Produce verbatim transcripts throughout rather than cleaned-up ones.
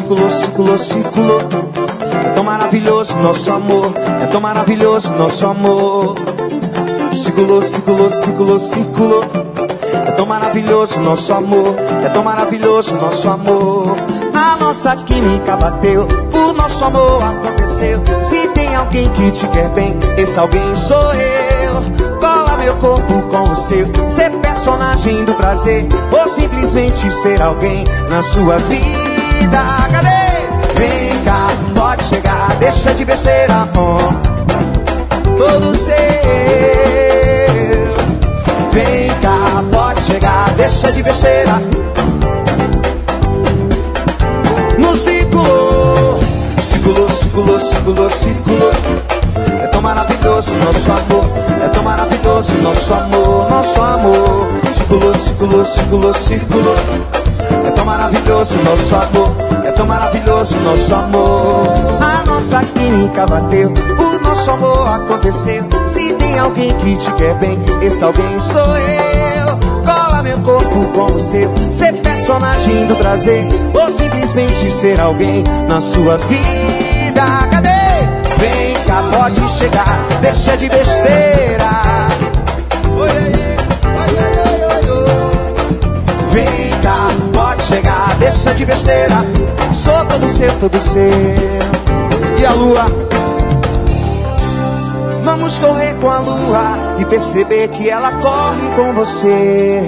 ciclo, ciclo, ciclo. É tão maravilhoso nosso amor, é tão maravilhoso nosso amor. Ciclo, ciclo, ciclo, ciclo. É tão maravilhoso nosso amor, é tão maravilhoso nosso amor. A nossa química bateu, o nosso amor aconteceu. Se tem alguém que te quer bem, esse alguém sou eu. Cola meu corpo com o seu, ser personagem do prazer, ou simplesmente ser alguém na sua vida. Cadê? Vem cá, pode chegar, deixa de besteira, oh, todo seu. Vem cá, pode chegar, deixa de besteira. No ciclo, ciclo, ciclo, ciclo, ciclo. É tão maravilhoso nosso amor, é tão maravilhoso nosso amor, nosso amor. Ciclo, ciclo, ciclo, ciclo. É tão maravilhoso nosso amor, é tão maravilhoso nosso amor. A nossa química bateu, o nosso amor aconteceu. Se tem alguém que te quer bem, esse alguém sou eu. Cola meu corpo com o seu, ser personagem do prazer, ou simplesmente ser alguém na sua vida. Cadê? Vem cá, pode chegar, deixa de besteira. Oi, oi, oi, oi, oi. Vem cá, pode chegar, deixa de besteira. Sou todo seu, todo seu. E a lua? Vamos correr com a lua e perceber que ela corre com você.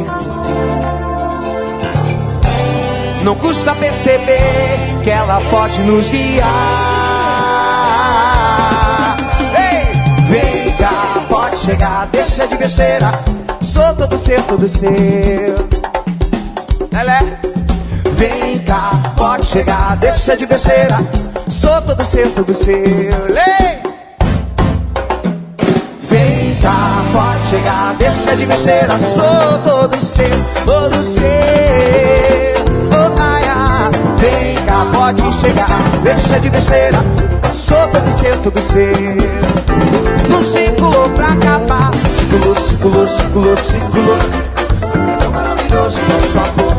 Não custa perceber que ela pode nos guiar. Ei, vem cá, pode chegar, deixa de besteira. Sou todo seu, todo seu. Ela é. Vem cá, pode chegar, deixa de besteira. Sou todo seu, todo seu. Ei! Vem cá, pode chegar, deixa de besteira. Sou todo seu, todo seu. Oh, ai, ai. Vem cá, pode chegar, deixa de besteira. Sou todo seu, todo seu. No ciclo pra acabar. Ciclo, ciclo, ciclo, ciclo. É tão maravilhoso nosso amor,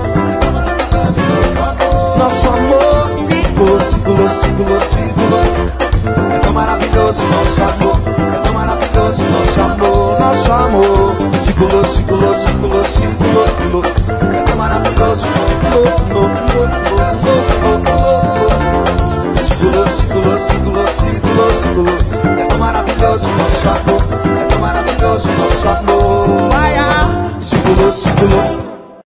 nosso amor. Ciclo, ciclo, ciclo, ciclo. É tão maravilhoso nosso amor, é tão maravilhoso nosso amor, nosso amor. Ciclo, ciclo, ciclo, ciclo. É tão maravilhoso. Ciclo, ciclo, ciclo, ciclo, ciclo. É tão maravilhoso nosso amor, é tão maravilhoso nosso amor. Vai, ah. Ciclo, ciclo.